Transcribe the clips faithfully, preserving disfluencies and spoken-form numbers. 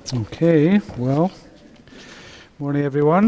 Okay, well, morning everyone.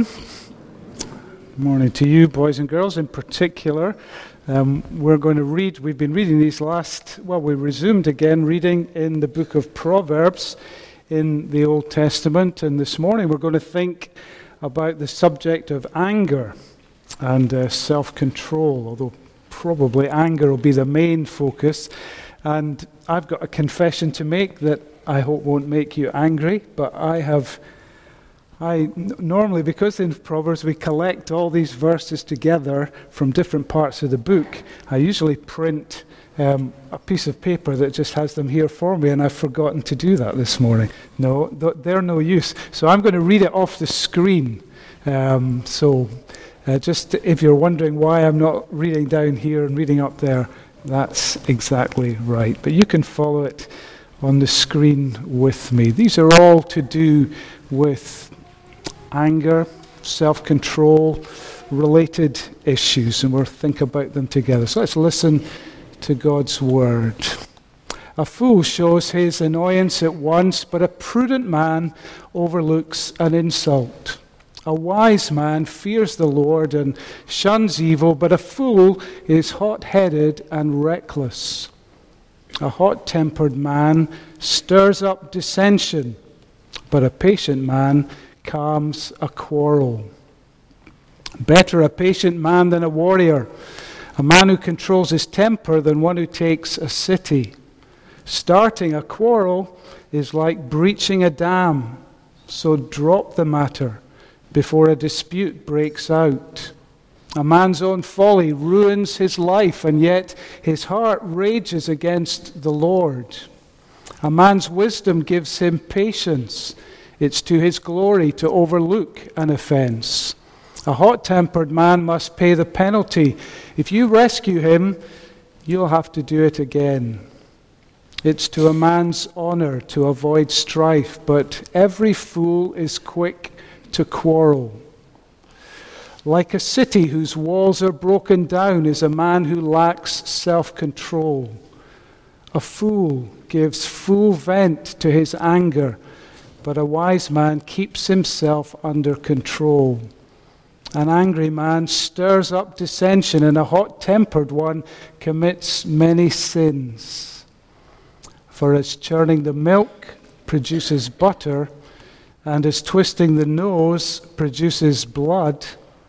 Morning to you, boys and girls in particular. Um, we're going to read, we've been reading these last, well, we resumed again reading in the book of Proverbs in the Old Testament, and this morning we're going to think about the subject of anger and uh, self-control, although probably anger will be the main focus. And I've got a confession to make that I hope won't make you angry, but I have, I n- normally, because in Proverbs we collect all these verses together from different parts of the book, I usually print um, a piece of paper that just has them here for me, and I've forgotten to do that this morning. No, th- they're no use. So I'm going to read it off the screen. Um, so uh, just if you're wondering why I'm not reading down here and reading up there, that's exactly right. But you can follow it on the screen with me. These are all to do with anger, self-control, related issues, and we'll think about them together. So let's listen to God's word. A fool shows his annoyance at once, but a prudent man overlooks an insult. A wise man fears the Lord and shuns evil, but a fool is hot-headed and reckless. A hot-tempered man stirs up dissension, but a patient man calms a quarrel. Better a patient man than a warrior, a man who controls his temper than one who takes a city. Starting a quarrel is like breaching a dam, so drop the matter before a dispute breaks out. A man's own folly ruins his life, and yet his heart rages against the Lord. A man's wisdom gives him patience. It's to his glory to overlook an offense. A hot-tempered man must pay the penalty. If you rescue him, you'll have to do it again. It's to a man's honor to avoid strife, but every fool is quick to quarrel. Like a city whose walls are broken down is a man who lacks self-control. A fool gives full vent to his anger, but a wise man keeps himself under control. An angry man stirs up dissension, and a hot-tempered one commits many sins. For as churning the milk produces butter, and as twisting the nose produces blood,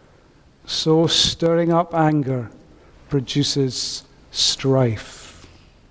so stirring up anger produces strife.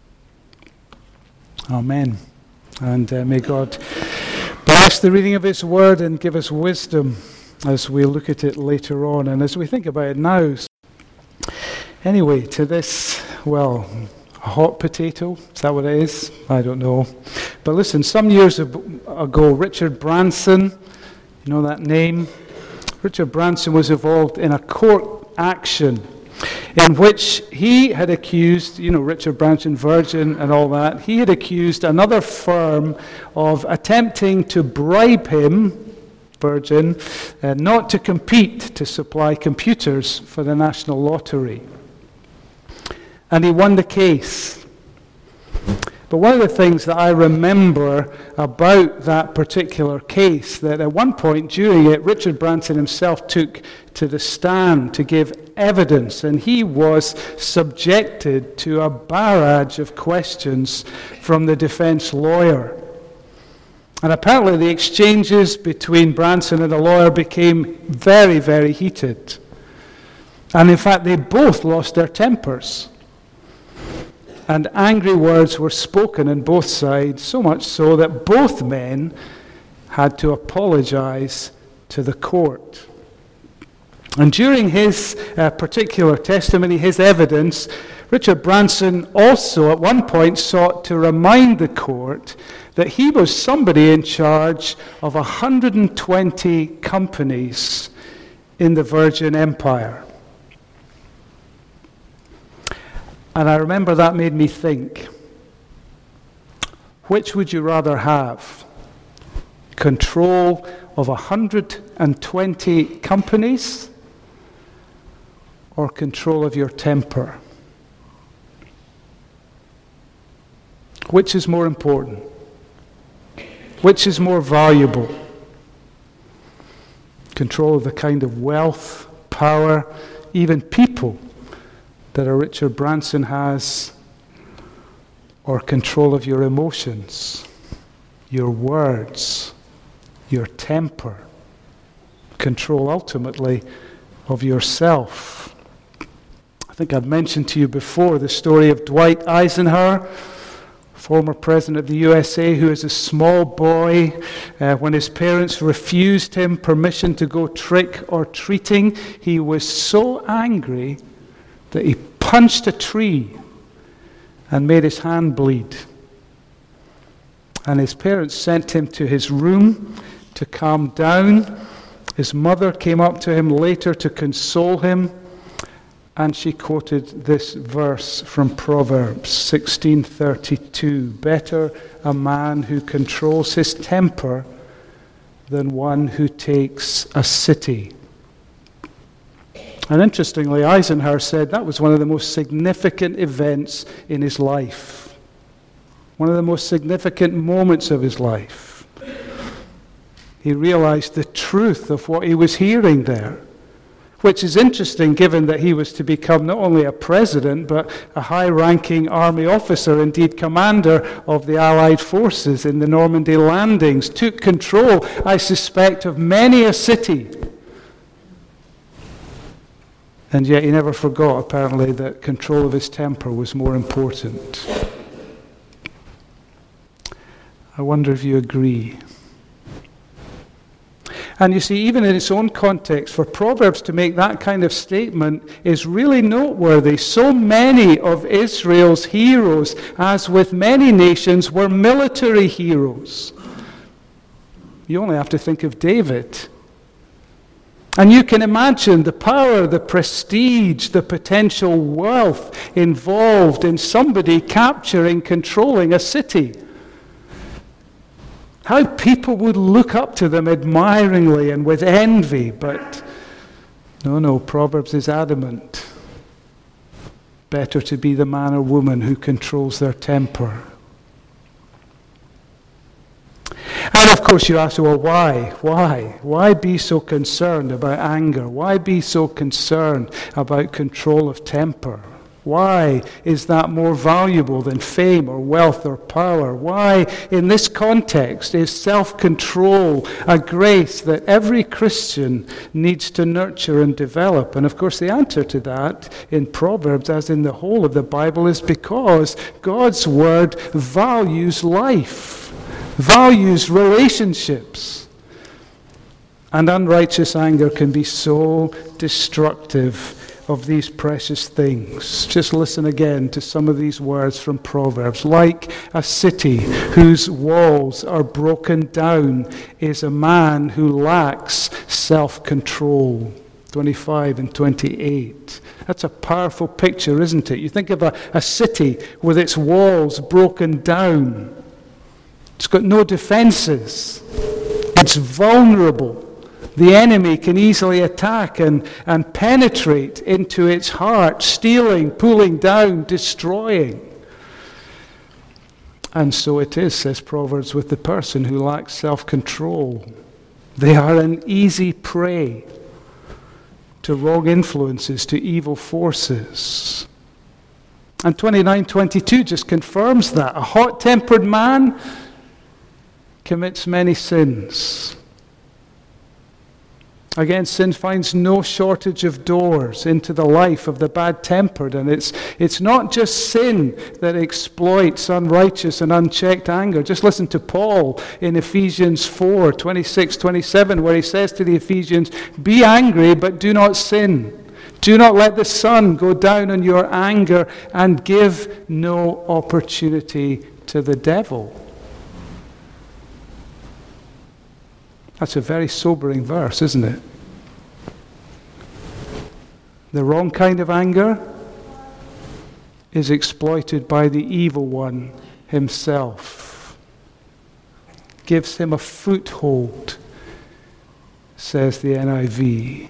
Amen. And uh, may God bless the reading of His Word and give us wisdom as we look at it later on and as we think about it now. Anyway, to this, well, a hot potato, is that what it is? I don't know. But listen, some years ago, Richard Branson, you know that name? Richard Branson was involved in a court action in which he had accused, you know, Richard Branson, Virgin and all that, he had accused another firm of attempting to bribe him, Virgin, uh, not to compete to supply computers for the National Lottery. And he won the case. But one of the things that I remember about that particular case, that at one point during it, Richard Branson himself took to the stand to give evidence, and he was subjected to a barrage of questions from the defense lawyer. And apparently the exchanges between Branson and the lawyer became very, very heated. And in fact, they both lost their tempers. And angry words were spoken on both sides, so much so that both men had to apologize to the court. And during his uh, particular testimony, his evidence, Richard Branson also at one point sought to remind the court that he was somebody in charge of one hundred twenty companies in the Virgin Empire. And I remember that made me think, which would you rather have? Control of one hundred twenty companies or control of your temper? Which is more important? Which is more valuable? Control of the kind of wealth, power, even people that a Richard Branson has, or control of your emotions, your words, your temper, control ultimately of yourself. I think I've mentioned to you before the story of Dwight Eisenhower, former president of the U S A, who as a small boy, uh, when his parents refused him permission to go trick or treating, he was so angry that he punched a tree and made his hand bleed. And his parents sent him to his room to calm down. His mother came up to him later to console him, and she quoted this verse from Proverbs sixteen thirty-two. Better a man who controls his temper than one who takes a city. And interestingly, Eisenhower said that was one of the most significant events in his life. One of the most significant moments of his life. He realized the truth of what he was hearing there. Which is interesting given that he was to become not only a president, but a high-ranking army officer, indeed commander of the Allied forces in the Normandy landings, took control, I suspect, of many a city. And yet he never forgot, apparently, that control of his temper was more important. I wonder if you agree. And you see, even in its own context, for Proverbs to make that kind of statement is really noteworthy. So many of Israel's heroes, as with many nations, were military heroes. You only have to think of David. And you can imagine the power, the prestige, the potential wealth involved in somebody capturing, controlling a city. How people would look up to them admiringly and with envy, but no, no, Proverbs is adamant. Better to be the man or woman who controls their temper. And of course you ask, well, why? Why? Why be so concerned about anger? Why be so concerned about control of temper? Why is that more valuable than fame or wealth or power? Why, in this context, is self-control a grace that every Christian needs to nurture and develop? And of course the answer to that in Proverbs, as in the whole of the Bible, is because God's Word values life, values relationships. And unrighteous anger can be so destructive of these precious things. Just listen again to some of these words from Proverbs. Like a city whose walls are broken down is a man who lacks self-control. twenty-five and twenty-eight. That's a powerful picture, isn't it? You think of a, a city with its walls broken down. It's got no defenses. It's vulnerable. The enemy can easily attack and, and penetrate into its heart, stealing, pulling down, destroying. And so it is, says Proverbs, with the person who lacks self-control. They are an easy prey to wrong influences, to evil forces. And twenty-nine twenty-two just confirms that. A hot-tempered man commits many sins. Again, sin finds no shortage of doors into the life of the bad-tempered. And it's, it's not just sin that exploits unrighteous and unchecked anger. Just listen to Paul in Ephesians four, twenty-six, twenty-seven, where he says to the Ephesians, "Be angry, but do not sin. Do not let the sun go down on your anger, and give no opportunity to the devil." That's a very sobering verse, isn't it? The wrong kind of anger is exploited by the evil one himself. Gives him a foothold, says the N I V.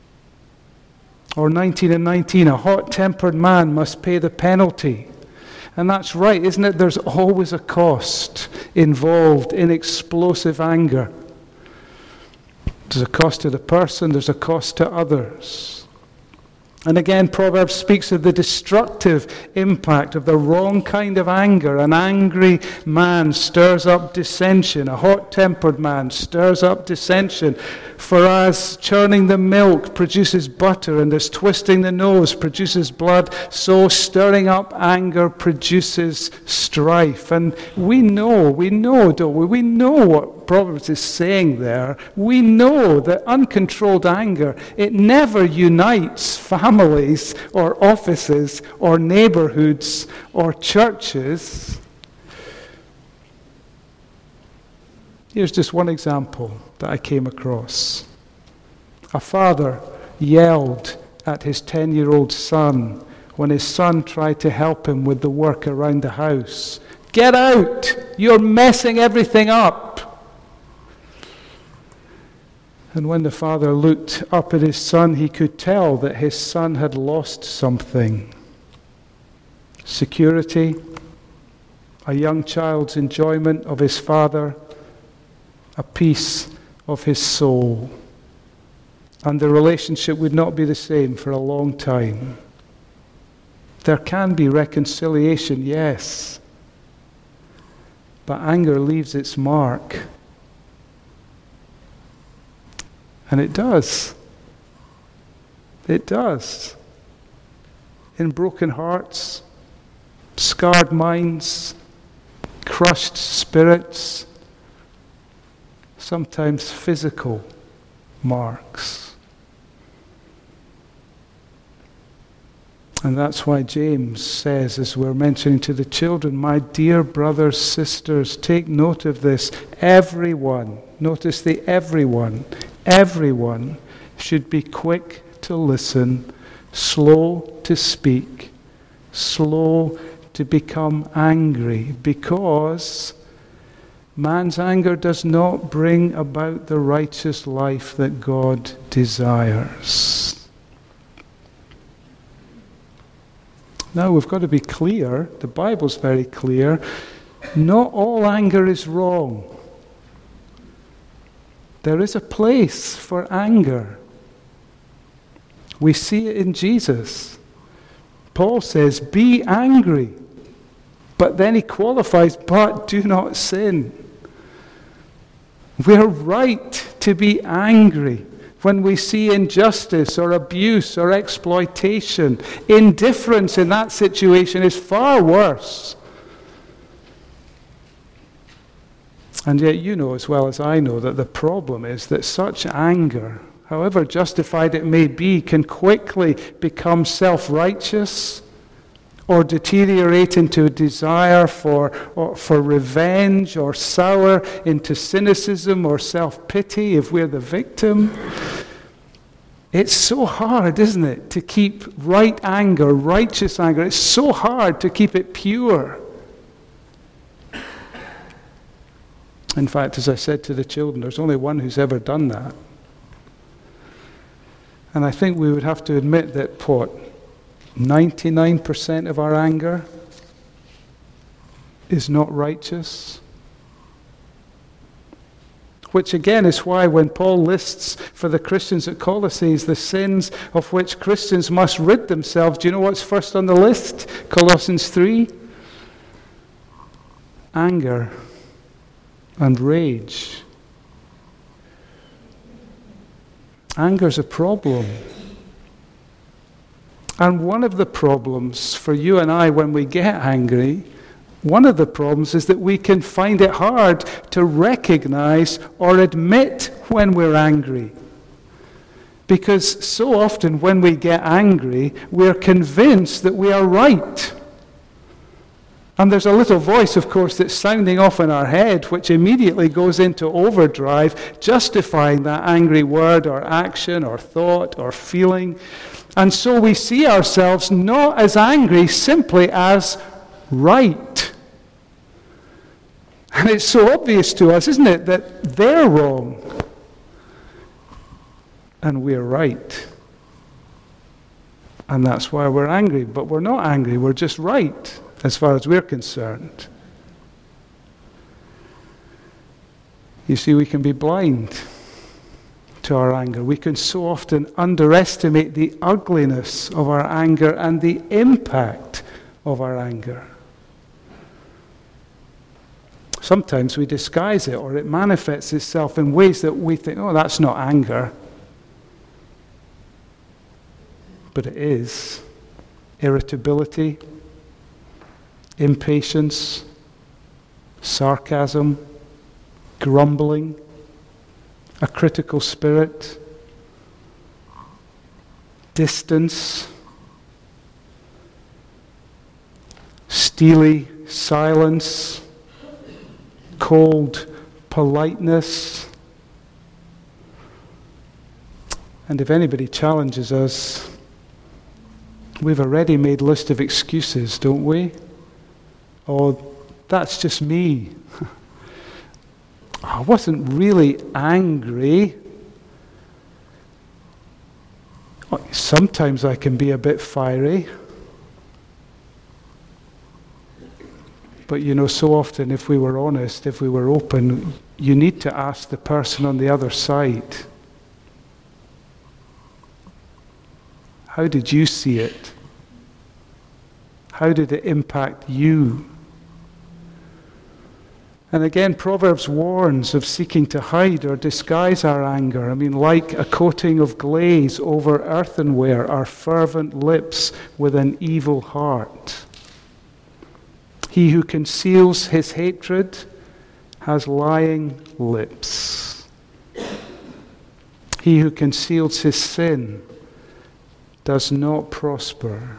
Or nineteen and nineteen, a hot-tempered man must pay the penalty. And that's right, isn't it? There's always a cost involved in explosive anger. There's a cost to the person, there's a cost to others. And again, Proverbs speaks of the destructive impact of the wrong kind of anger. An angry man stirs up dissension. A hot-tempered man stirs up dissension. For as churning the milk produces butter, and as twisting the nose produces blood, so stirring up anger produces strife. And we know, we know, don't we? We know what Proverbs is saying there. We know that uncontrolled anger, it never unites families or offices or neighborhoods or churches. Here's just one example that I came across. A father yelled at his ten-year-old son when his son tried to help him with the work around the house. "Get out! You're messing everything up!" And when the father looked up at his son, he could tell that his son had lost something. Security, a young child's enjoyment of his father, a piece of his soul. And the relationship would not be the same for a long time. There can be reconciliation, yes, but anger leaves its mark. And it does. It does. In broken hearts, scarred minds, crushed spirits, sometimes physical marks. And that's why James says, as we're mentioning to the children, "My dear brothers, sisters, take note of this. Everyone," notice the everyone, everyone should be quick to listen, slow to speak, slow to become angry, because man's anger does not bring about the righteous life that God desires. Now, we've got to be clear, the Bible's very clear, not all anger is wrong. There is a place for anger. We see it in Jesus. Paul says, "Be angry." But then he qualifies, "But do not sin." We're right to be angry when we see injustice or abuse or exploitation. Indifference in that situation is far worse. And yet you know as well as I know that the problem is that such anger, however justified it may be, can quickly become self-righteous or deteriorate into a desire for, or for revenge, or sour into cynicism or self-pity if we're the victim. It's so hard, isn't it, to keep right anger, righteous anger. It's so hard to keep it pure. In fact, as I said to the children, there's only one who's ever done that. And I think we would have to admit that, what, ninety-nine percent of our anger is not righteous. Which again is why when Paul lists for the Christians at Colossae the sins of which Christians must rid themselves, do you know what's first on the list? Colossians three? Anger and rage. Anger's a problem. And one of the problems for you and I when we get angry, one of the problems is that we can find it hard to recognize or admit when we're angry. Because so often when we get angry, we're convinced that we are right. And there's a little voice, of course, that's sounding off in our head, which immediately goes into overdrive, justifying that angry word or action or thought or feeling. And so we see ourselves not as angry, simply as right. And it's so obvious to us, isn't it, that they're wrong and we're right. And that's why we're angry. But we're not angry, we're just right. as far as we're concerned. You see, we can be blind to our anger. We can so often underestimate the ugliness of our anger and the impact of our anger. Sometimes we disguise it, or it manifests itself in ways that we think, oh, that's not anger. But it is. Irritability, impatience, sarcasm, grumbling, a critical spirit, distance, steely silence, cold politeness. And if anybody challenges us, we've a ready-made list of excuses, don't we? Oh, that's just me. I wasn't really angry. Sometimes I can be a bit fiery. But you know, so often if we were honest, if we were open, you need to ask the person on the other side, how did you see it? How did it impact you? And again, Proverbs warns of seeking to hide or disguise our anger. I mean, like a coating of glaze over earthenware, our fervent lips with an evil heart. He who conceals his hatred has lying lips. He who conceals his sin does not prosper.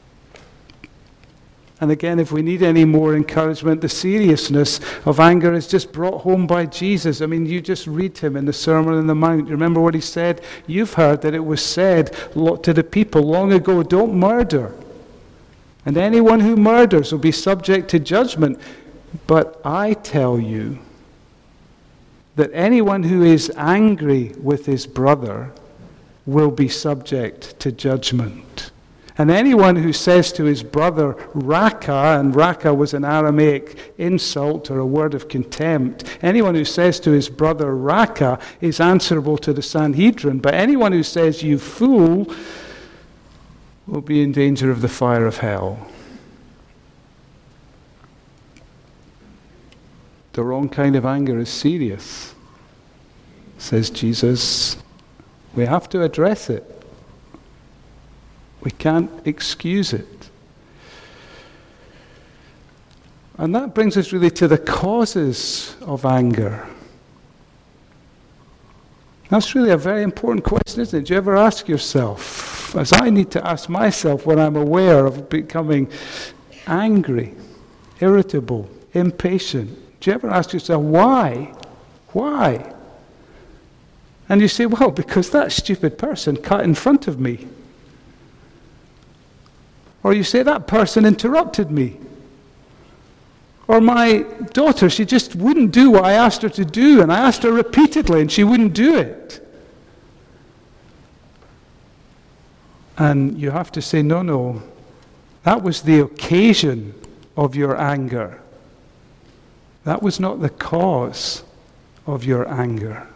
And again, if we need any more encouragement, the seriousness of anger is just brought home by Jesus. I mean, you just read him in the Sermon on the Mount. You remember what he said? You've heard that it was said to the people long ago, don't murder. And anyone who murders will be subject to judgment. But I tell you that anyone who is angry with his brother will be subject to judgment. And anyone who says to his brother, Raka, and Raka was an Aramaic insult or a word of contempt, anyone who says to his brother, Raka, is answerable to the Sanhedrin. But anyone who says, you fool, will be in danger of the fire of hell. The wrong kind of anger is serious, says Jesus. We have to address it. We can't excuse it. And that brings us really to the causes of anger. That's really a very important question, isn't it? Do you ever ask yourself, as I need to ask myself when I'm aware of becoming angry, irritable, impatient, do you ever ask yourself, why? Why? And you say, well, because that stupid person cut in front of me. Or you say, that person interrupted me. Or my daughter, she just wouldn't do what I asked her to do, and I asked her repeatedly, and she wouldn't do it. And you have to say, no, no, that was the occasion of your anger. That was not the cause of your anger.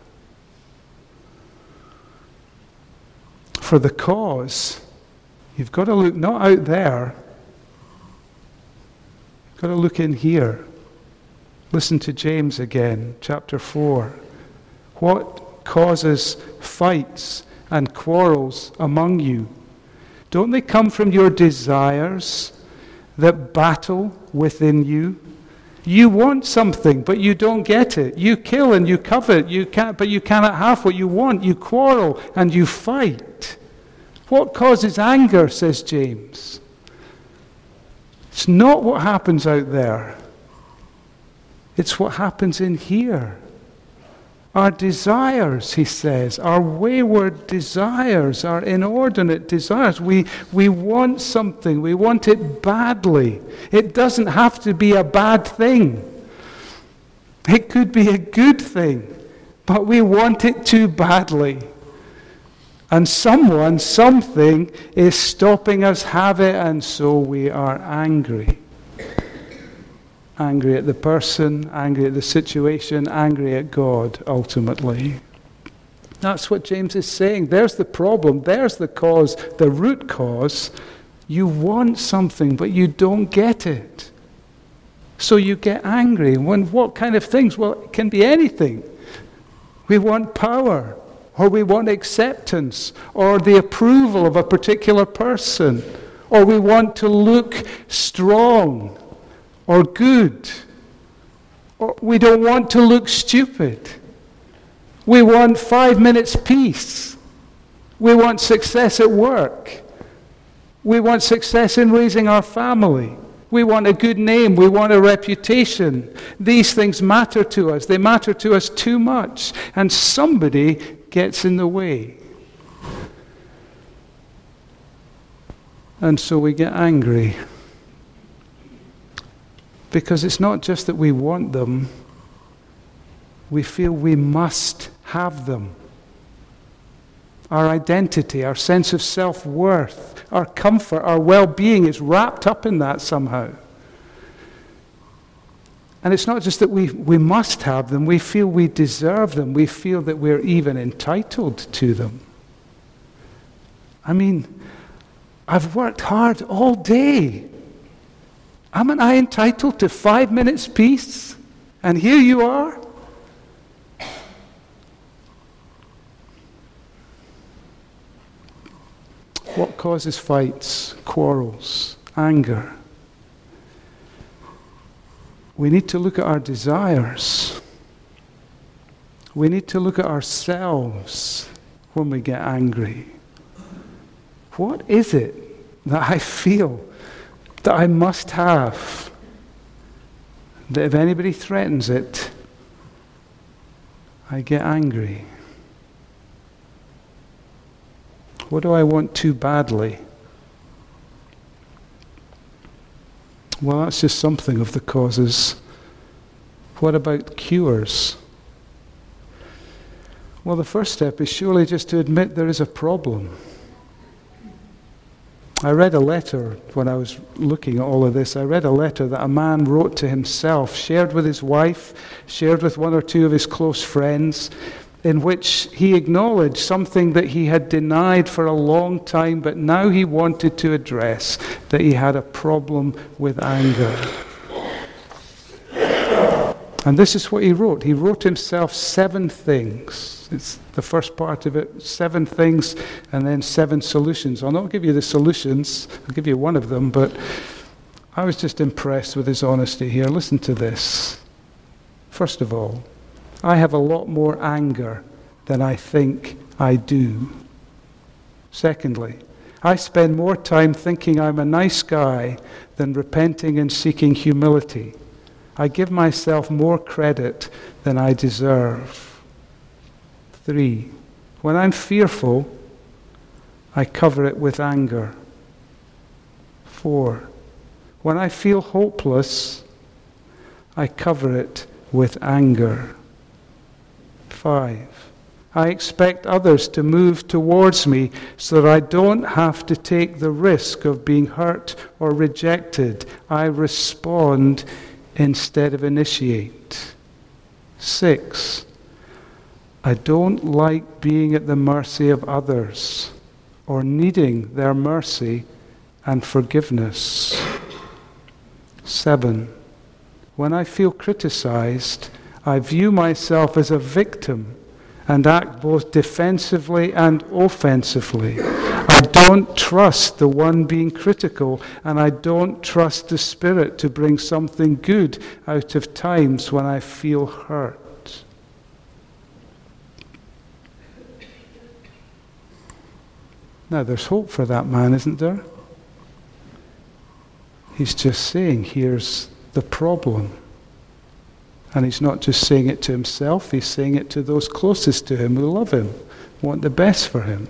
For the cause, you've got to look not out there, you've got to look in here. Listen to James again, chapter four. What causes fights and quarrels among you? Don't they come from your desires that battle within you? You want something, but you don't get it. You kill and you covet, you can't, but you cannot have what you want. You quarrel and you fight. What causes anger, says James? It's not what happens out there. It's what happens in here. Our desires, he says, our wayward desires, our inordinate desires. We, we want something. We want it badly. It doesn't have to be a bad thing. It could be a good thing, but we want it too badly. And someone, something is stopping us have it, and so we are angry. angry at the person, angry at the situation, angry at God, ultimately. That's what James is saying. There's the problem. There's the cause, the root cause. You want something, but you don't get it. So you get angry. When what kind of things? Well, it can be anything. We want power, or we want acceptance, or the approval of a particular person, or we want to look strong or good, or we don't want to look stupid. We want five minutes peace. We want success at work. We want success in raising our family. We want a good name. We want a reputation. These things matter to us. They matter to us too much. And somebody gets in the way. And so we get angry. Because it's not just that we want them. We feel we must have them. Our identity, our sense of self-worth, our comfort, our well-being is wrapped up in that somehow. And it's not just that we, we must have them, we feel we deserve them, we feel that we're even entitled to them. I mean, I've worked hard all day. Am I entitled to five minutes peace? And here you are? What causes fights, quarrels, anger? We need to look at our desires. We need to look at ourselves when we get angry. What is it that I feel that I must have, that if anybody threatens it, I get angry? What do I want too badly? Well, that's just something of the causes. What about cures? Well, the first step is surely just to admit there is a problem. I read a letter when I was looking at all of this. I read a letter that a man wrote to himself, shared with his wife, shared with one or two of his close friends, in which he acknowledged something that he had denied for a long time, but now he wanted to address, that he had a problem with anger. And this is what he wrote. He wrote himself seven things. It's the first part of it, seven things, and then seven solutions. I'll not give you the solutions, I'll give you one of them, but I was just impressed with his honesty here. Listen to this. First of all, I have a lot more anger than I think I do. Secondly, I spend more time thinking I'm a nice guy than repenting and seeking humility. I give myself more credit than I deserve. Three, when I'm fearful, I cover it with anger. Four, when I feel hopeless, I cover it with anger. Five, I expect others to move towards me so that I don't have to take the risk of being hurt or rejected. I respond instead of initiate. Six, I don't like being at the mercy of others or needing their mercy and forgiveness. Seven, when I feel criticized, I view myself as a victim and act both defensively and offensively. I don't trust the one being critical, and I don't trust the Spirit to bring something good out of times when I feel hurt. Now, there's hope for that man, isn't there? He's just saying, here's the problem. And he's not just saying it to himself, he's saying it to those closest to him who love him, want the best for him.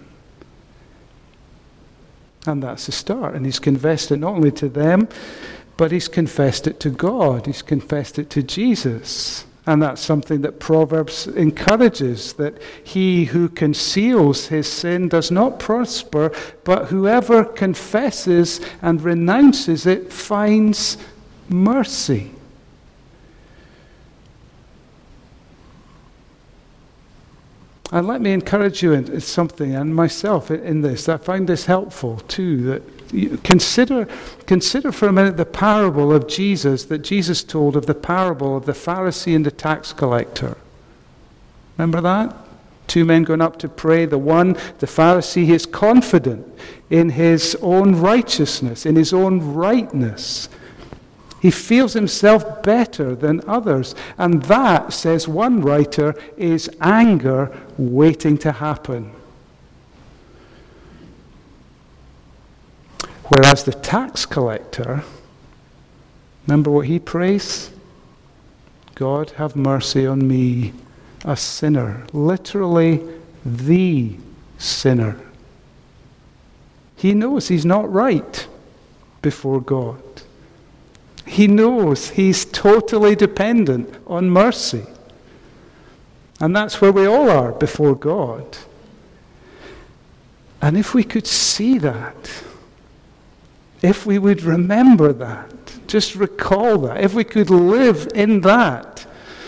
And that's the start. And he's confessed it not only to them, but he's confessed it to God. He's confessed it to Jesus. And that's something that Proverbs encourages, that he who conceals his sin does not prosper, but whoever confesses and renounces it finds mercy. And let me encourage you in something, and myself in this. I find this helpful too, that you consider, consider for a minute the parable of Jesus that Jesus told, of the parable of the Pharisee and the tax collector. Remember that? Two men going up to pray. The one, the Pharisee, he is confident in his own righteousness, in his own rightness. He feels himself better than others. And that, says one writer, is anger waiting to happen. Whereas the tax collector, remember what he prays? God, have mercy on me, a sinner. Literally, the sinner. He knows he's not right before God. He knows he's totally dependent on mercy. And that's where we all are before God. And if we could see that, if we would remember that, just recall that, if we could live in that,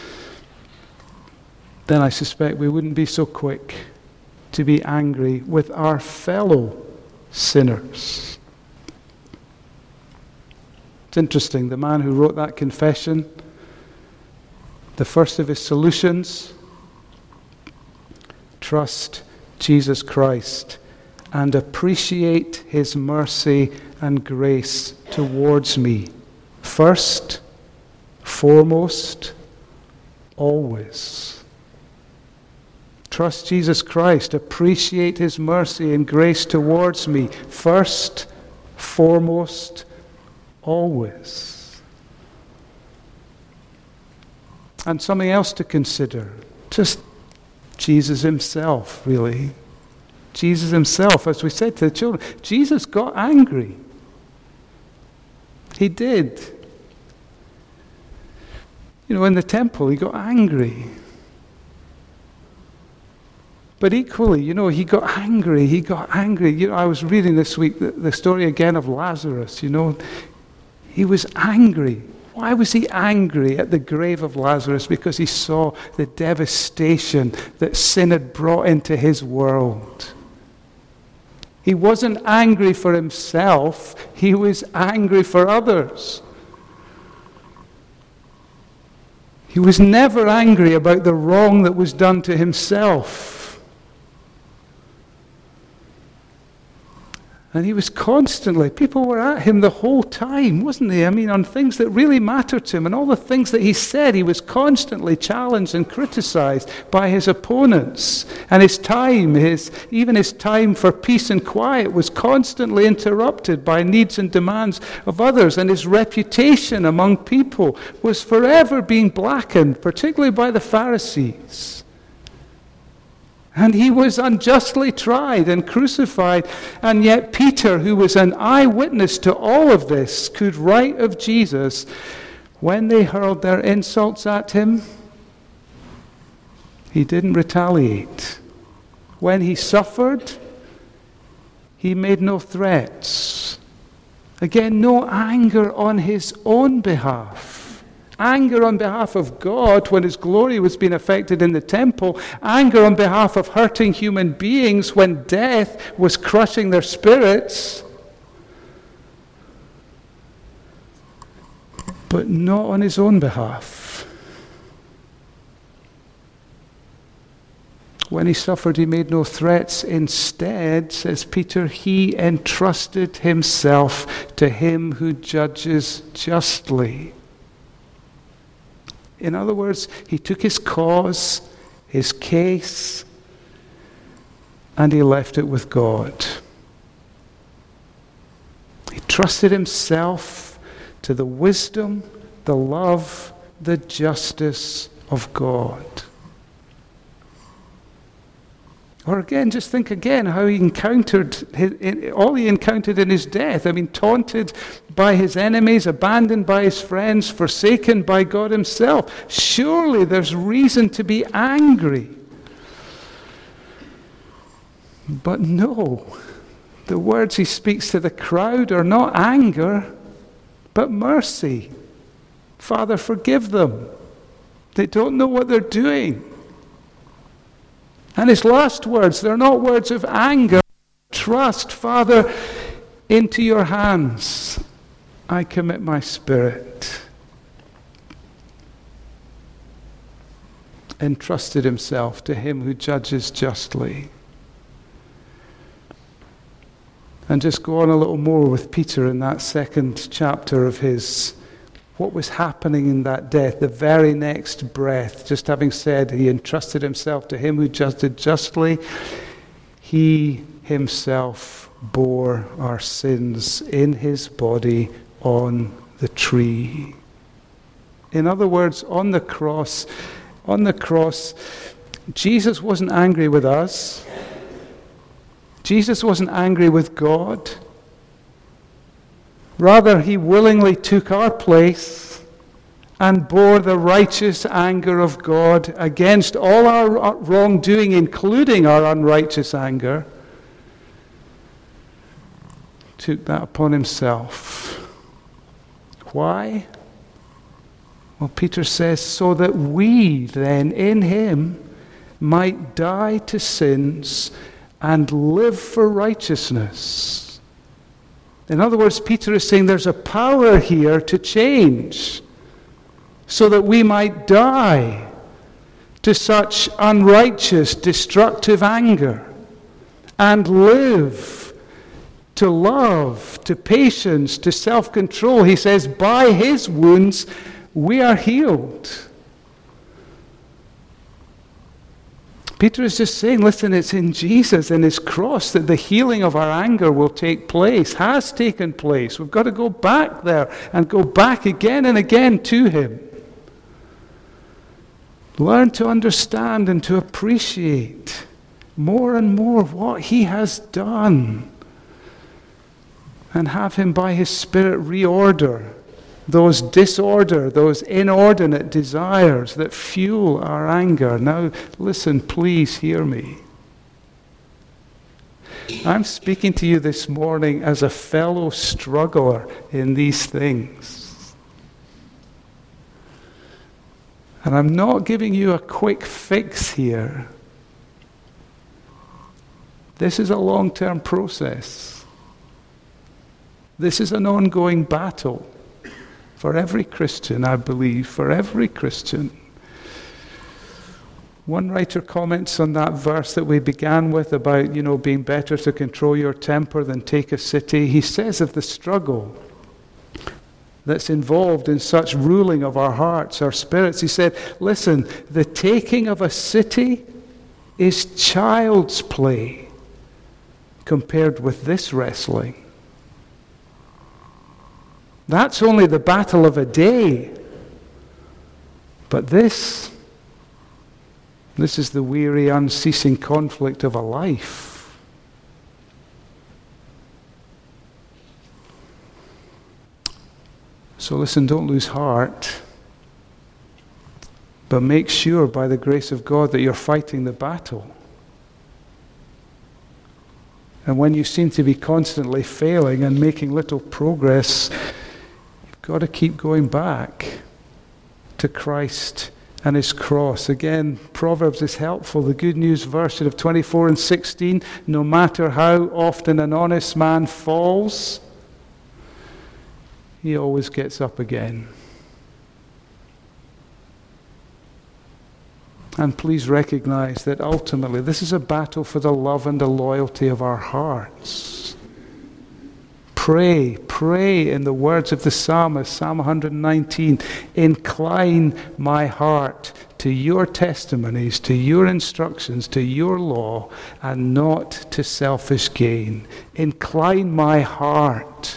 then I suspect we wouldn't be so quick to be angry with our fellow sinners. It's interesting, the man who wrote that confession, the first of his solutions, trust Jesus Christ and appreciate his mercy and grace towards me. First, foremost, always. Trust Jesus Christ, appreciate his mercy and grace towards me. First, foremost, always. And something else to consider. Just Jesus himself, really. Jesus himself, as we said to the children, Jesus got angry. He did. You know, in the temple, he got angry. But equally, you know, he got angry. He got angry. You know, I was reading this week the, the story again of Lazarus, you know. He was angry. Why was he angry at the grave of Lazarus? Because he saw the devastation that sin had brought into his world. He wasn't angry for himself. He was angry for others. He was never angry about the wrong that was done to himself. And he was constantly, people were at him the whole time, wasn't they? I mean, on things that really mattered to him. And all the things that he said, he was constantly challenged and criticized by his opponents. And his time, his even his time for peace and quiet was constantly interrupted by needs and demands of others. And his reputation among people was forever being blackened, particularly by the Pharisees. And he was unjustly tried and crucified. And yet Peter, who was an eyewitness to all of this, could write of Jesus, when they hurled their insults at him, he didn't retaliate. When he suffered, he made no threats. Again, no anger on his own behalf. Anger on behalf of God when his glory was being affected in the temple. Anger on behalf of hurting human beings when death was crushing their spirits. But not on his own behalf. When he suffered, he made no threats. Instead, says Peter, he entrusted himself to him who judges justly. In other words, he took his cause, his case, and he left it with God. He trusted himself to the wisdom, the love, the justice of God. Or again, just think again how he encountered, his, all he encountered in his death. I mean, taunted by his enemies, abandoned by his friends, forsaken by God himself. Surely there's reason to be angry. But no, the words he speaks to the crowd are not anger, but mercy. Father, forgive them. They don't know what they're doing. And his last words, they're not words of anger. Trust, Father, into your hands I commit my spirit. Entrusted himself to him who judges justly. And just go on a little more with Peter in that second chapter of his, what was happening in that death, the very next breath, just having said he entrusted himself to him who judged justly, he himself bore our sins in his body on the tree. In other words, on the cross, on the cross, Jesus wasn't angry with us. Jesus wasn't angry with God. Rather, he willingly took our place and bore the righteous anger of God against all our wrongdoing, including our unrighteous anger. Took that upon himself. Why? Well, Peter says, so that we then in him might die to sins and live for righteousness. In other words, Peter is saying there's a power here to change so that we might die to such unrighteous, destructive anger and live to love, to patience, to self-control. He says, by his wounds we are healed. Peter is just saying, listen, it's in Jesus and his cross that the healing of our anger will take place, has taken place. We've got to go back there and go back again and again to him. Learn to understand and to appreciate more and more of what he has done. And have him by his Spirit reorder those disorder, those inordinate desires that fuel our anger. Now, listen, please hear me. I'm speaking to you this morning as a fellow struggler in these things. And I'm not giving you a quick fix here. This is a long-term process. This is an ongoing battle. For every Christian, I believe, for every Christian. One writer comments on that verse that we began with about, you know, being better to control your temper than take a city. He says of the struggle that's involved in such ruling of our hearts, our spirits, he said, listen, the taking of a city is child's play compared with this wrestling. That's only the battle of a day. But this, this is the weary, unceasing conflict of a life. So listen, don't lose heart. But make sure by the grace of God that you're fighting the battle. And when you seem to be constantly failing and making little progress, got to keep going back to Christ and his cross. Again, Proverbs is helpful. The good news verse of twenty-four and sixteen, no matter how often an honest man falls, he always gets up again. And please recognize that ultimately this is a battle for the love and the loyalty of our hearts. Pray, pray in the words of the psalmist, Psalm one nineteen, incline my heart to your testimonies, to your instructions, to your law, and not to selfish gain. Incline my heart.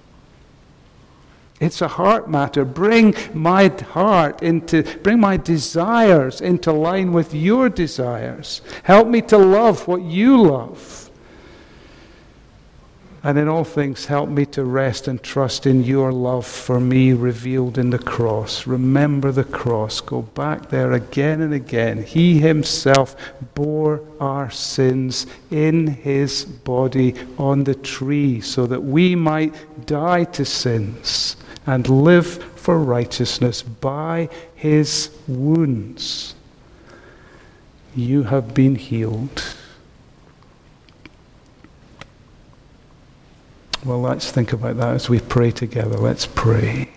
It's a heart matter. Bring my heart into, bring my desires into line with your desires. Help me to love what you love. And in all things, help me to rest and trust in your love for me revealed in the cross. Remember the cross. Go back there again and again. He himself bore our sins in his body on the tree so that we might die to sins and live for righteousness. By his wounds You have been healed. Well, let's think about that as we pray together. Let's pray.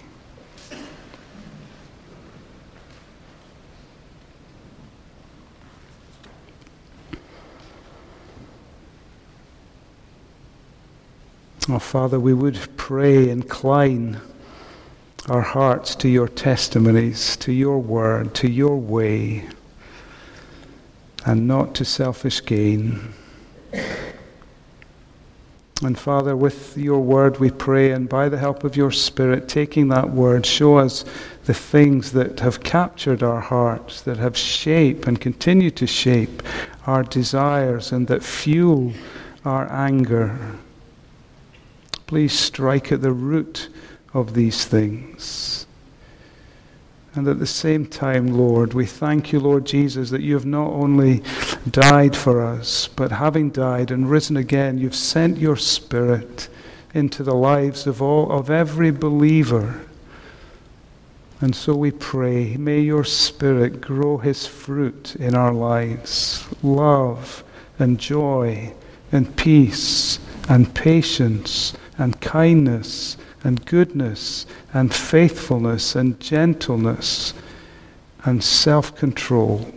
Oh, Father, we would pray, incline our hearts to your testimonies, to your word, to your way, and not to selfish gain. And Father, with your word we pray, and by the help of your Spirit, taking that word, show us the things that have captured our hearts, that have shaped and continue to shape our desires, and that fuel our anger. Please strike at the root of these things. And at the same time, Lord, we thank you, Lord Jesus, that you have not only died for us, but having died and risen again, you've sent your Spirit into the lives of all, of every believer. And so we pray, may your Spirit grow his fruit in our lives, love and joy and peace and patience and kindness and goodness and faithfulness and gentleness and self-control,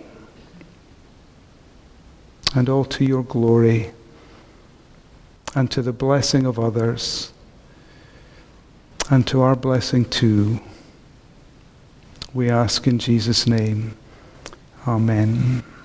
and all to your glory and to the blessing of others and to our blessing too. We ask in Jesus' name. Amen.